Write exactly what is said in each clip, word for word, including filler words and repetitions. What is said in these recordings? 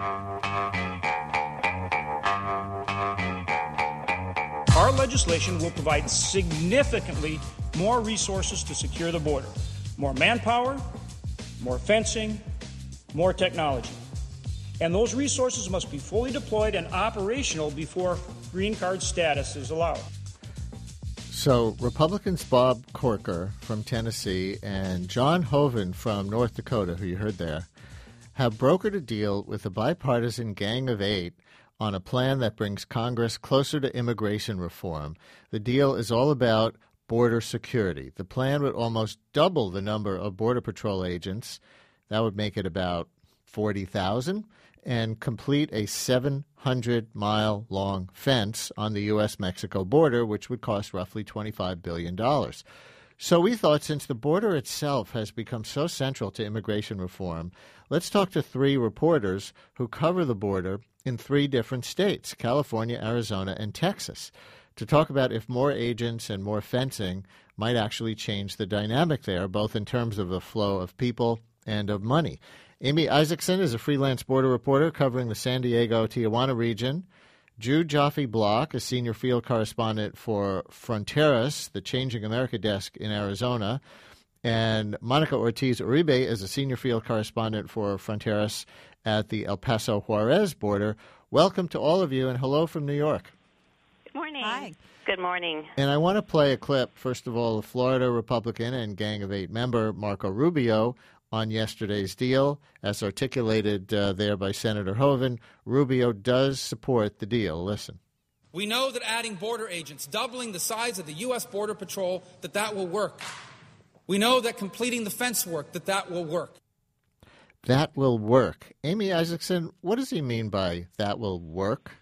Our legislation will provide significantly more resources to secure the border. More manpower, more fencing, more technology. And those resources must be fully deployed and operational before green card status is allowed. So Republicans Bob Corker from Tennessee and John Hoeven from North Dakota, who you heard there, have brokered a deal with a bipartisan Gang of Eight on a plan that brings Congress closer to immigration reform. The deal is all about border security. The plan would almost double the number of Border Patrol agents. That would make it about forty thousand, and complete a seven hundred mile long fence on the U S Mexico border, which would cost roughly twenty-five billion dollars. So we thought, since the border itself has become so central to immigration reform, let's talk to three reporters who cover the border in three different states, California, Arizona, and Texas, to talk about if more agents and more fencing might actually change the dynamic there, both in terms of the flow of people and of money. Amy Isaacson is a freelance border reporter covering the San Diego-Tijuana region. Jude Joffe-Block, a senior field correspondent for Fronteras, the Changing America desk in Arizona. And Monica Ortiz-Uribe is a senior field correspondent for Fronteras at the El Paso Juarez border. Welcome to all of you, and hello from New York. Good morning. Hi. Good morning. And I want to play a clip, first of all, of Florida Republican and Gang of Eight member Marco Rubio on yesterday's deal. As articulated uh, there by Senator Hoeven, Rubio does support the deal. Listen. We know that adding border agents, doubling the size of the U S. Border Patrol, that that will work. We know that completing the fence work, that that will work. That will work. Amy Isaacson, what does he mean by that will work?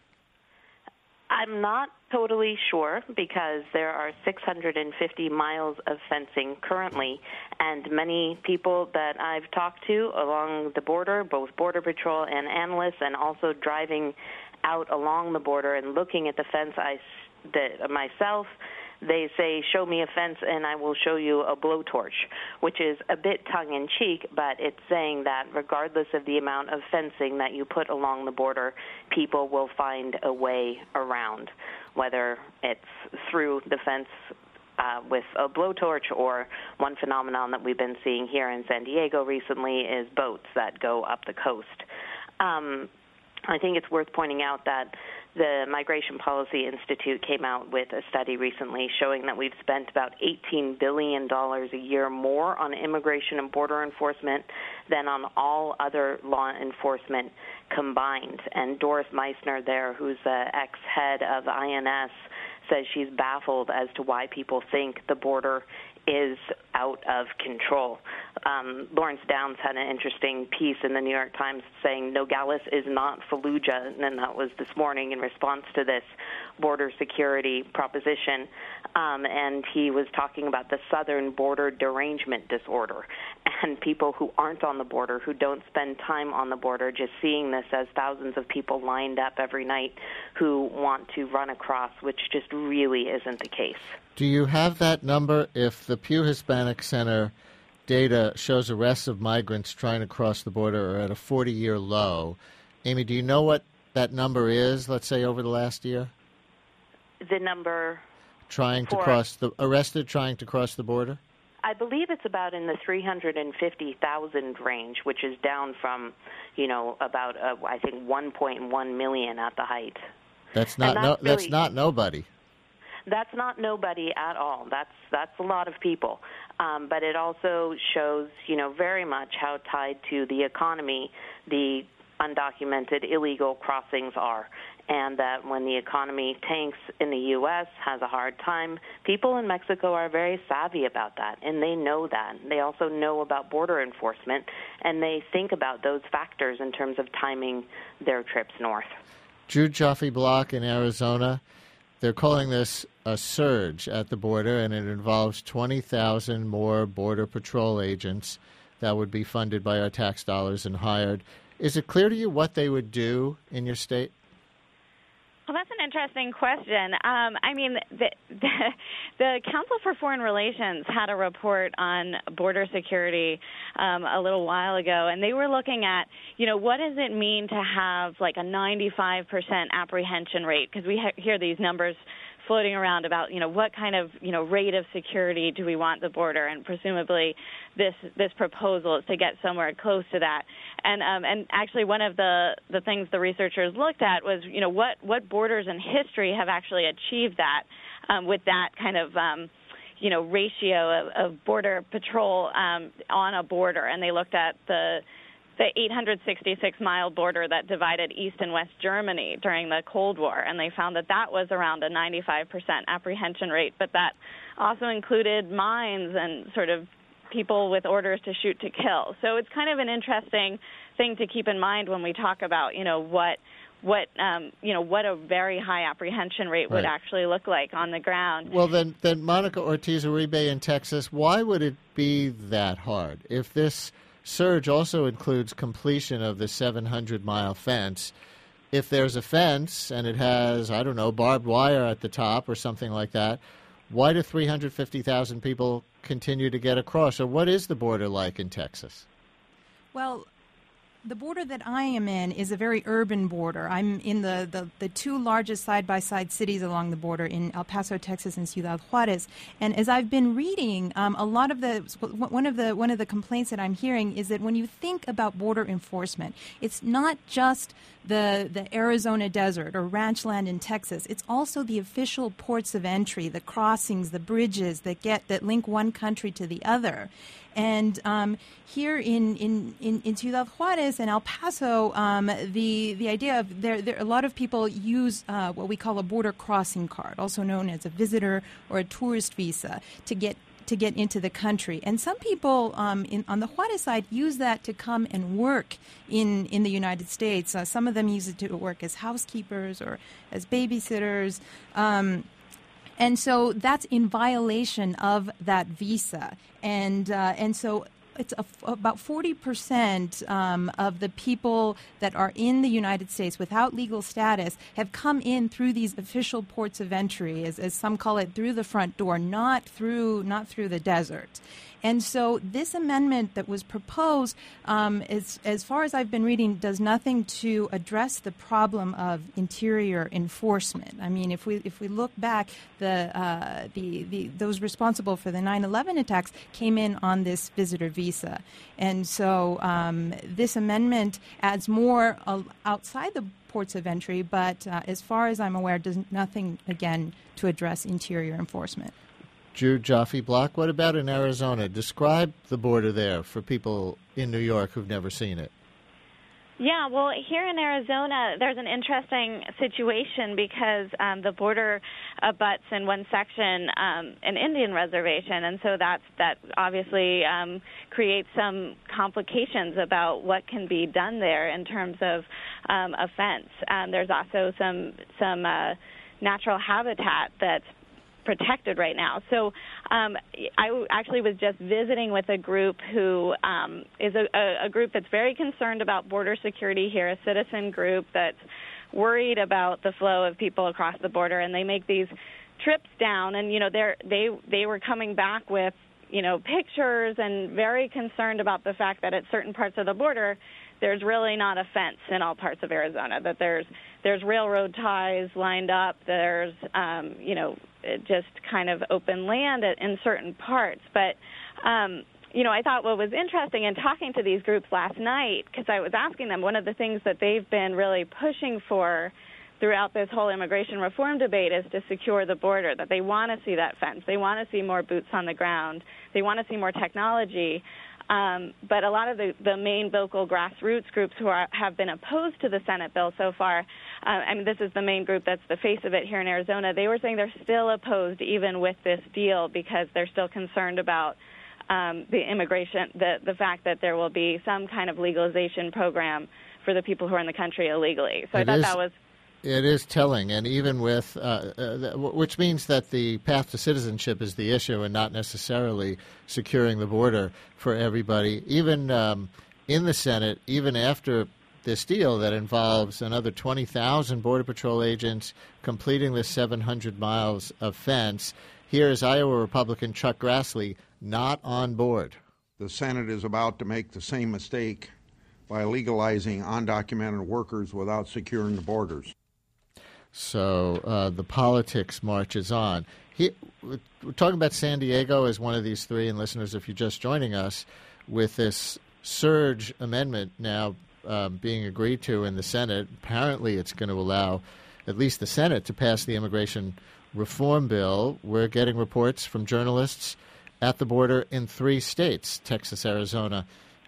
I'm not totally sure, because there are six hundred fifty miles of fencing currently, and many people that I've talked to along the border, both Border Patrol and analysts, and also driving out along the border and looking at the fence I, the, myself, they say, show me a fence and I will show you a blowtorch, which is a bit tongue-in-cheek, but it's saying that regardless of the amount of fencing that you put along the border, people will find a way around, whether it's through the fence uh, with a blowtorch, or one phenomenon that we've been seeing here in San Diego recently is boats that go up the coast. Um, I think it's worth pointing out that the Migration Policy Institute came out with a study recently showing that we've spent about eighteen billion dollars a year more on immigration and border enforcement than on all other law enforcement combined. And Doris Meissner there, who's the ex-head of I N S, says she's baffled as to why people think the border is out of control. Um, Lawrence Downs had an interesting piece in the New York Times saying Nogales is not Fallujah, and that was this morning in response to this border security proposition. Um, and he was talking about the southern border derangement disorder, and people who aren't on the border, who don't spend time on the border, just seeing this as thousands of people lined up every night who want to run across, which just really isn't the case. Do you have that number? If the Pew Hispanic Center data shows arrests of migrants trying to cross the border are at a forty-year low, Amy, do you know what that number is, let's say, over the last year? The number trying to for, cross the arrested trying to cross the border? I believe it's about in the three hundred fifty thousand range, which is down from, you know, about uh, I think one point one million at the height. That's not that's no, really, that's not nobody. That's not nobody at all. That's that's a lot of people. Um, but it also shows, you know, very much how tied to the economy the undocumented illegal crossings are, and that when the economy tanks in the U S, has a hard time, people in Mexico are very savvy about that, and they know that. They also know about border enforcement, and they think about those factors in terms of timing their trips north. Jude Joffe-Block in Arizona, they're calling this a surge at the border, and it involves twenty thousand more Border Patrol agents that would be funded by our tax dollars and hired. Is it clear to you what they would do in your state? Well, that's an interesting question. Um, I mean, the, the, the Council for Foreign Relations had a report on border security um, a little while ago, and they were looking at, you know, what does it mean to have like a ninety-five percent apprehension rate? Because we ha- hear these numbers floating around about, you know, what kind of, you know, rate of security do we want the border, and presumably this this proposal is to get somewhere close to that. And um, and actually one of the, the things the researchers looked at was, you know, what, what borders in history have actually achieved that um, with that kind of, um, you know, ratio of, of border patrol um, on a border. And they looked at the the eight hundred sixty-six mile border that divided East and West Germany during the Cold War, and they found that that was around a ninety-five percent apprehension rate, but that also included mines and sort of people with orders to shoot to kill. So it's kind of an interesting thing to keep in mind when we talk about, you know, what what um, you know what a very high apprehension rate would right. actually look like on the ground. Well, then, then Monica Ortiz-Uribe in Texas, why would it be that hard if this surge also includes completion of the seven hundred mile fence? If there's a fence and it has, I don't know, barbed wire at the top or something like that, why do three hundred fifty thousand people continue to get across? Or what is the border like in Texas? Well, the border that I am in is a very urban border. I'm in the, the, the two largest side-by-side cities along the border in El Paso, Texas, and Ciudad Juarez. And as I've been reading, um, a lot of the one of the one of the complaints that I'm hearing is that when you think about border enforcement, it's not just the the Arizona desert or ranch land in Texas. It's also the official ports of entry, the crossings, the bridges that get that link one country to the other. And um, here in, in, in, in Ciudad Juarez and El Paso, um, the the idea of there, there a lot of people use uh, what we call a border crossing card, also known as a visitor or a tourist visa, to get to get into the country. And some people um, in, on the Juarez side use that to come and work in, in the United States. Uh, some of them use it to work as housekeepers or as babysitters. Um, And so that's in violation of that visa. And uh, and so it's a, about forty percent um, of the people that are in the United States without legal status have come in through these official ports of entry, as, as some call it, through the front door, not through not through the desert. And so this amendment that was proposed, um, is, as far as I've been reading, does nothing to address the problem of interior enforcement. I mean, if we if we look back, the uh, the, the those responsible for the nine eleven attacks came in on this visitor visa, and so um, this amendment adds more uh, outside the ports of entry, but uh, as far as I'm aware, does nothing again to address interior enforcement. Jude Joffe-Block, what about in Arizona? Describe the border there for people in New York who've never seen it. Yeah, well, here in Arizona, there's an interesting situation because um, the border abuts in one section um, an Indian reservation, and so that's, that obviously um, creates some complications about what can be done there in terms of um, a fence. Um, there's also some, some uh, natural habitat that's protected right now. So um, I actually was just visiting with a group who um, is a, a group that's very concerned about border security here, a citizen group that's worried about the flow of people across the border, and they make these trips down, and you know they're they they were coming back with you know pictures and very concerned about the fact that at certain parts of the border there's really not a fence in all parts of Arizona, that there's there's railroad ties lined up, there's, um, you know, just kind of open land in certain parts. But, um, you know, I thought what was interesting in talking to these groups last night, because I was asking them, one of the things that they've been really pushing for throughout this whole immigration reform debate is to secure the border, that they want to see that fence. They want to see more boots on the ground. They want to see more technology. Um, but a lot of the, the main vocal grassroots groups who are, have been opposed to the Senate bill so far, uh, I mean, this is the main group that's the face of it here in Arizona, they were saying they're still opposed even with this deal because they're still concerned about um, the immigration, the, the fact that there will be some kind of legalization program for the people who are in the country illegally. So it I thought is, that was... It is telling, and even with, uh, uh, which means that the path to citizenship is the issue and not necessarily securing the border for everybody. Even um, in the Senate, even after this deal that involves another twenty thousand Border Patrol agents completing the seven hundred miles of fence. Here is Iowa Republican Chuck Grassley not on board. The Senate is about to make the same mistake by legalizing undocumented workers without securing the borders. So uh, the politics marches on. He, we're talking about San Diego as one of these three, and listeners, if you're just joining us, with this surge amendment now um, being agreed to in the Senate, apparently it's going to allow at least the Senate to pass the immigration reform bill. We're getting reports from journalists at the border in three states, Texas, Arizona,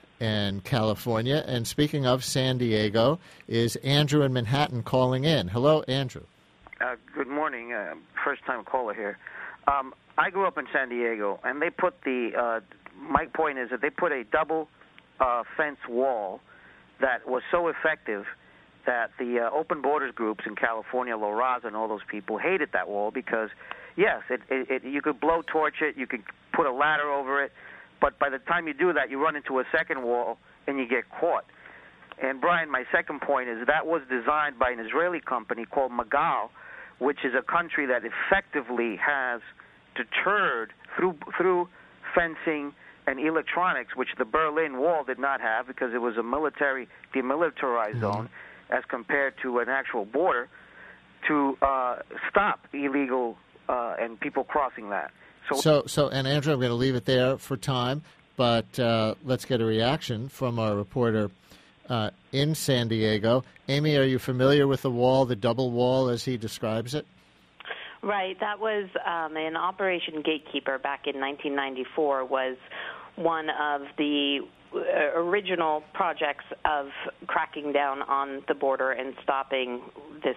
and California. And speaking of San Diego, is Andrew in Manhattan calling in. Hello, Andrew. Uh, good morning. Uh, first-time caller here. Um, I grew up in San Diego, and they put the, uh, my point is that they put a double uh, fence wall that was so effective that the uh, open borders groups in California, La Raza and all those people hated that wall because, yes, it, it, it, you could blow torch it, you could put a ladder over it, but by the time you do that, you run into a second wall and you get caught. And, Brian, my second point is that was designed by an Israeli company called Magal, which is a country that effectively has deterred through through fencing and electronics, which the Berlin Wall did not have because it was a military demilitarized mm-hmm. zone as compared to an actual border, to uh, stop illegal uh, and people crossing that. So, so, so, and Andrew, I'm going to leave it there for time, but uh, let's get a reaction from our reporter uh, in San Diego. Amy, are you familiar with the wall, the double wall, as he describes it? Right. That was um, an Operation Gatekeeper back in nineteen ninety-four, was one of the original projects of cracking down on the border and stopping this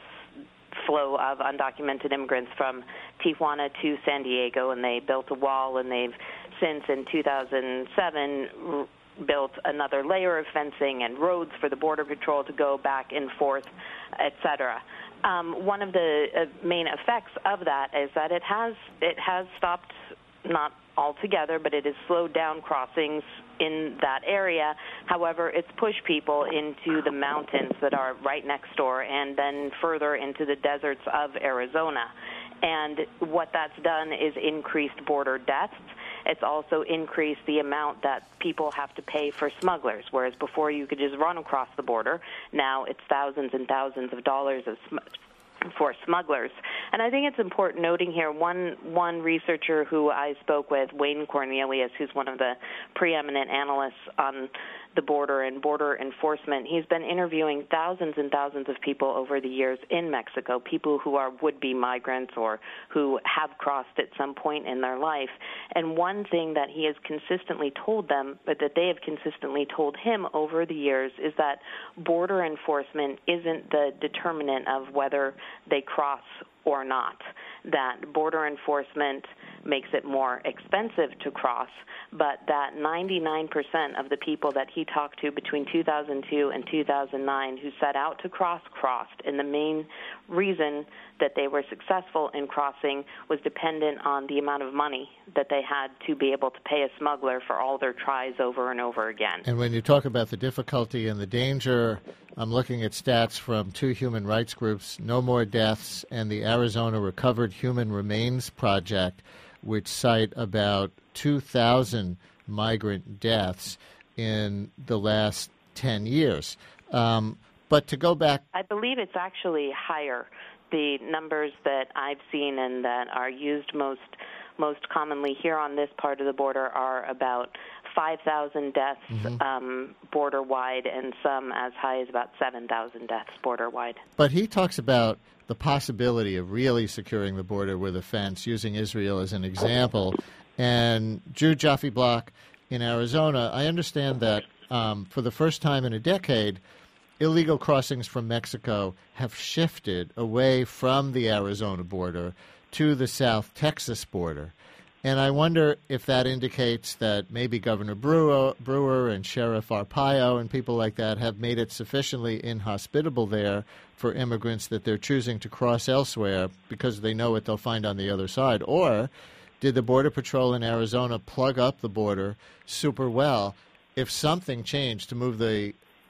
flow of undocumented immigrants from Tijuana to San Diego, and they built a wall, and they've since in two thousand seven r- built another layer of fencing and roads for the Border Patrol to go back and forth, et cetera. Um, one of the uh, main effects of that is that it has it has stopped, not altogether, but it has slowed down crossings in that area. However, it's pushed people into the mountains that are right next door and then further into the deserts of Arizona. And what that's done is increased border deaths. It's also increased the amount that people have to pay for smugglers, whereas before you could just run across the border. Now it's thousands and thousands of dollars of sm- for smugglers. And I think it's important noting here, one one researcher who I spoke with, Wayne Cornelius, who's one of the preeminent analysts on the border and border enforcement, he's been interviewing thousands and thousands of people over the years in Mexico, people who are would-be migrants or who have crossed at some point in their life. And one thing that he has consistently told them, but that they have consistently told him over the years, is that border enforcement isn't the determinant of whether they cross or not, that border enforcement makes it more expensive to cross, but that ninety-nine percent of the people that he talked to between two thousand two and two thousand nine who set out to cross, crossed. And the main reason that they were successful in crossing was dependent on the amount of money that they had to be able to pay a smuggler for all their tries over and over again. And when you talk about the difficulty and the danger, I'm looking at stats from two human rights groups, No More Deaths and the Arizona Recovered Human Remains Project, which cite about two thousand migrant deaths in the last ten years. Um, but to go back... I believe it's actually higher. The numbers that I've seen and that are used most most commonly here on this part of the border are about five thousand deaths mm-hmm. um, border-wide, and some as high as about seven thousand deaths border-wide. But he talks about the possibility of really securing the border with a fence, using Israel as an example. And Drew Jaffe Block in Arizona, I understand that um, for the first time in a decade, illegal crossings from Mexico have shifted away from the Arizona border to the South Texas border. And I wonder if that indicates that maybe Governor Brewer, Brewer and Sheriff Arpaio and people like that have made it sufficiently inhospitable there for immigrants that they're choosing to cross elsewhere because they know what they'll find on the other side. Or did the Border Patrol in Arizona plug up the border super well? If something changed to move the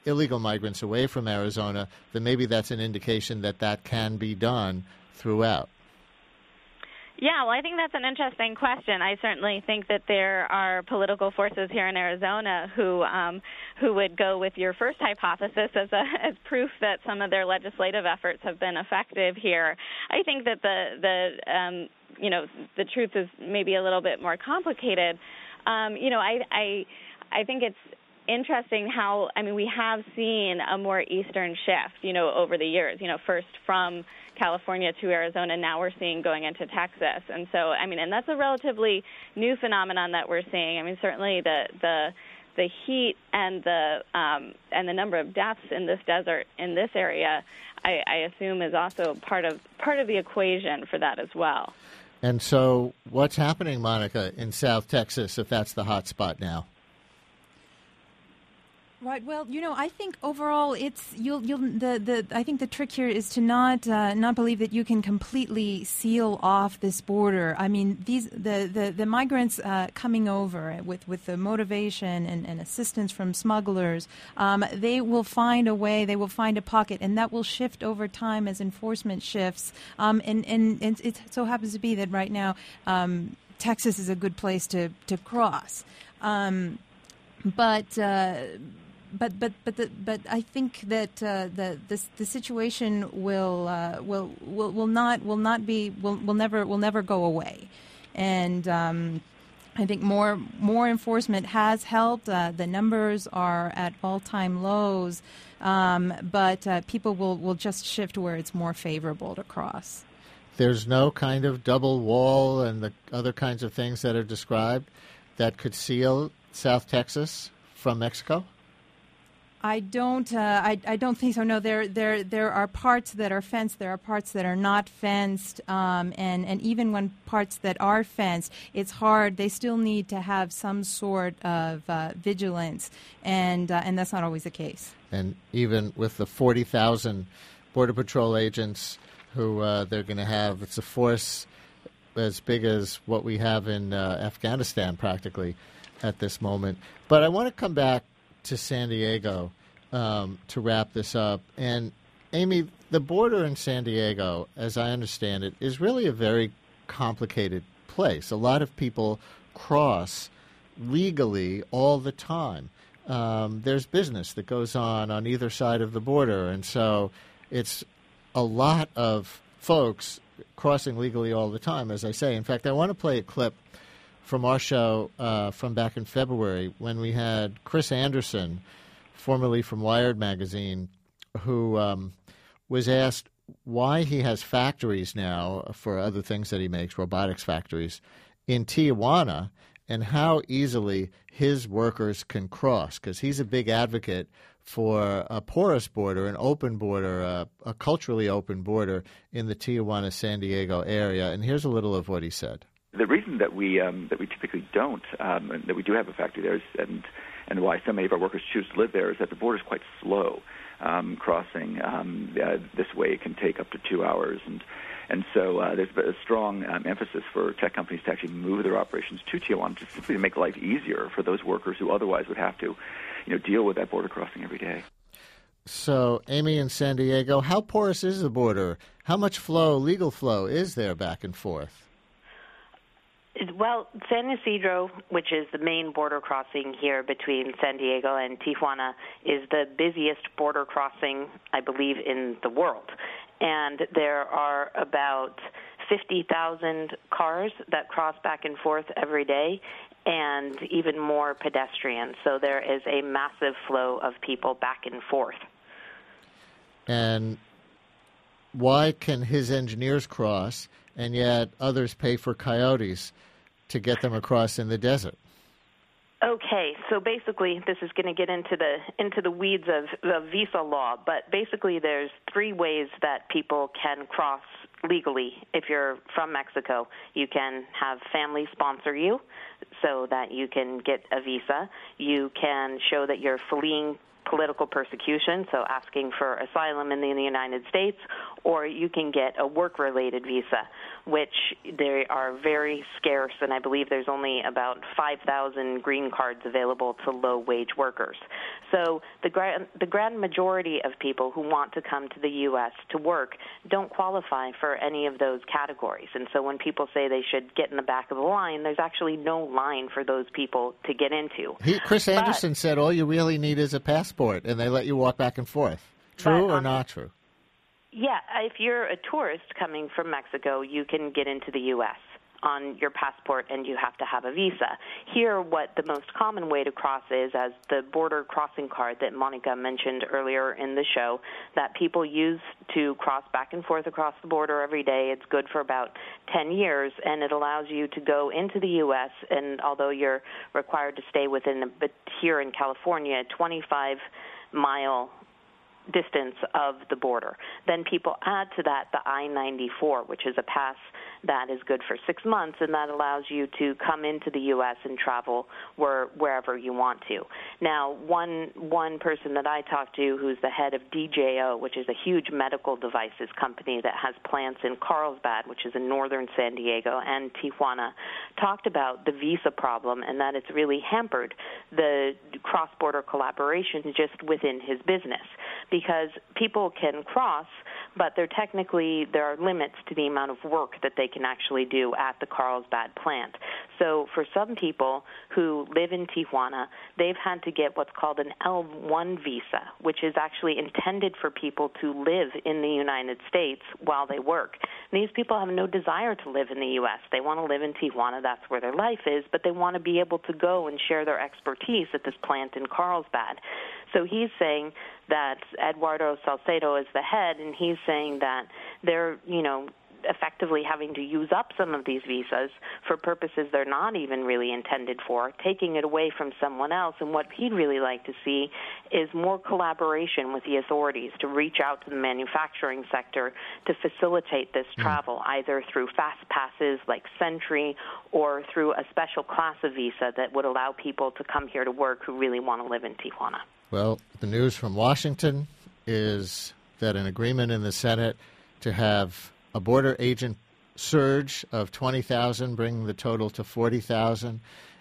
illegal migrants away from Arizona, then maybe that's an indication that that can be done throughout. Yeah, well, I think that's an interesting question. I certainly think that there are political forces here in Arizona who um, who would go with your first hypothesis as a, as proof that some of their legislative efforts have been effective here. I think that the the um, you know the truth is maybe a little bit more complicated. Um, you know, I I I think it's interesting how, I mean, we have seen a more eastern shift, you know, over the years, you know, first from California to Arizona, now we're seeing going into Texas. And so, I mean, and that's a relatively new phenomenon that we're seeing. I mean, certainly the the the heat and the um, and the number of deaths in this desert, in this area, I, I assume is also part of part of the equation for that as well. And so what's happening, Monica, in South Texas, if that's the hot spot now? Right. Well, you know, I think overall, it's you'll you'll the, the I think the trick here is to not uh, not believe that you can completely seal off this border. I mean, these the the the migrants uh, coming over with with the motivation and, and assistance from smugglers, um, they will find a way. They will find a pocket, and that will shift over time as enforcement shifts. Um, and, and and it so happens to be that right now, um, Texas is a good place to to cross. Um, but. Uh, But but but the, but I think that uh, the, the the situation will uh, will will will not will not be will will never will never go away, and um, I think more more enforcement has helped. Uh, the numbers are at all time lows, um, but uh, people will, will just shift where it's more favorable to cross. There's no kind of double wall and the other kinds of things that are described that could seal South Texas from Mexico? I don't. Uh, I, I don't think so. No, there there there are parts that are fenced. There are parts that are not fenced. Um, and and even when parts that are fenced, it's hard. They still need to have some sort of uh, vigilance, and uh, and that's not always the case. And even with the forty thousand Border Patrol agents who uh, they're going to have, it's a force as big as what we have in uh, Afghanistan practically at this moment. But I want to come back to San Diego um, to wrap this up. And, Amy, the border in San Diego, as I understand it, is really a very complicated place. A lot of people cross legally all the time. Um, there's business that goes on on either side of the border, and so it's a lot of folks crossing legally all the time, as I say. In fact, I want to play a clip from our show uh, from back in February when we had Chris Anderson, formerly from Wired magazine, who um, was asked why he has factories now for other things that he makes, robotics factories, in Tijuana, and how easily his workers can cross, because he's a big advocate for a porous border, an open border, a, a culturally open border in the Tijuana-San Diego area. And here's a little of what he said. The reason that we um, that we typically don't, um, and that we do have a factory there, is, and and why so many of our workers choose to live there, is that the border is quite slow. Um, crossing um, uh, this way can take up to two hours, and and so uh, there's a strong um, emphasis for tech companies to actually move their operations to Tijuana, just simply to make life easier for those workers who otherwise would have to, you know, deal with that border crossing every day. So, Amy, in San Diego, how porous is the border? How much flow, legal flow, is there back and forth? Well, San Ysidro, which is the main border crossing here between San Diego and Tijuana, is the busiest border crossing, I believe, in the world. And there are about fifty thousand cars that cross back and forth every day, and even more pedestrians. So there is a massive flow of people back and forth. And why can his engineers cross, and yet others pay for coyotes to get them across in the desert? Okay, so basically this is going to get into the into the weeds of the visa law, but basically there's three ways that people can cross legally. If you're from Mexico, you can have family sponsor you so that you can get a visa. You can show that you're fleeing political persecution, so asking for asylum in the, in the United States, or you can get a work-related visa, which they are very scarce, and I believe there's only about five thousand green cards available to low-wage workers. So the grand, the grand majority of people who want to come to the U S to work don't qualify for any of those categories. And so when people say they should get in the back of the line, there's actually no line for those people to get into. He, Chris but, Anderson said all you really need is a passport, and they let you walk back and forth. True or um, not true? Yeah, if you're a tourist coming from Mexico, you can get into the U S on your passport, and you have to have a visa. Here, what the most common way to cross is as the border crossing card that Monica mentioned earlier in the show that people use to cross back and forth across the border every day. It's good for about ten years, and it allows you to go into the U S, and although you're required to stay within, a, but here in California, a twenty-five mile distance of the border. Then people add to that the I ninety-four, which is a pass that is good for six months, and that allows you to come into the U S and travel where, wherever you want to. Now, one one person that I talked to who's the head of D J O, which is a huge medical devices company that has plants in Carlsbad, which is in northern San Diego, and Tijuana, talked about the visa problem and that it's really hampered the cross-border collaboration just within his business, because people can cross, but there technically there are limits to the amount of work that they can actually do at the Carlsbad plant. So for some people who live in Tijuana, they've had to get what's called an L one visa, which is actually intended for people to live in the United States while they work. And these people have no desire to live in the U S. They want to live in Tijuana. That's where their life is, but they want to be able to go and share their expertise at this plant in Carlsbad. So he's saying that Eduardo Salcedo is the head, and he's saying that they're, you know, effectively having to use up some of these visas for purposes they're not even really intended for, taking it away from someone else. And what he'd really like to see is more collaboration with the authorities to reach out to the manufacturing sector to facilitate this mm. travel, either through fast passes like Sentry or through a special class of visa that would allow people to come here to work who really want to live in Tijuana. Well, the news from Washington is that an agreement in the Senate to have a border agent surge of twenty thousand, bringing the total to forty thousand,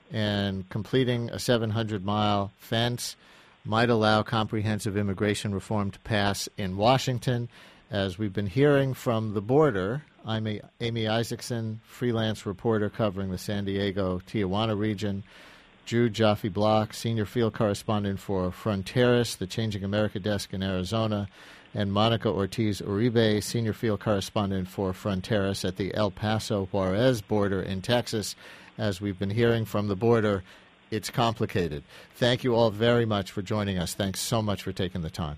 and completing a seven hundred mile fence might allow comprehensive immigration reform to pass in Washington. As we've been hearing from the border, I'm Amy Isaacson, freelance reporter covering the San Diego-Tijuana region. Jude Joffe-Block, senior field correspondent for Fronteras, the Changing America desk in Arizona, and Monica Ortiz-Uribe, senior field correspondent for Fronteras at the El Paso-Juarez border in Texas. As we've been hearing from the border, it's complicated. Thank you all very much for joining us. Thanks so much for taking the time.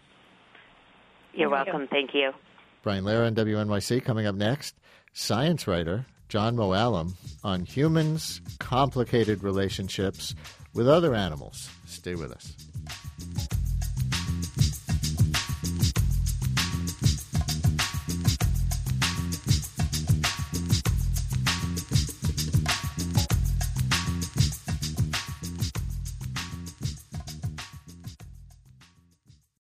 You're welcome. Thank you. Brian Lehrer on W N Y C. Coming up next, science writer John Mooallem on humans' complicated relationships with other animals. Stay with us.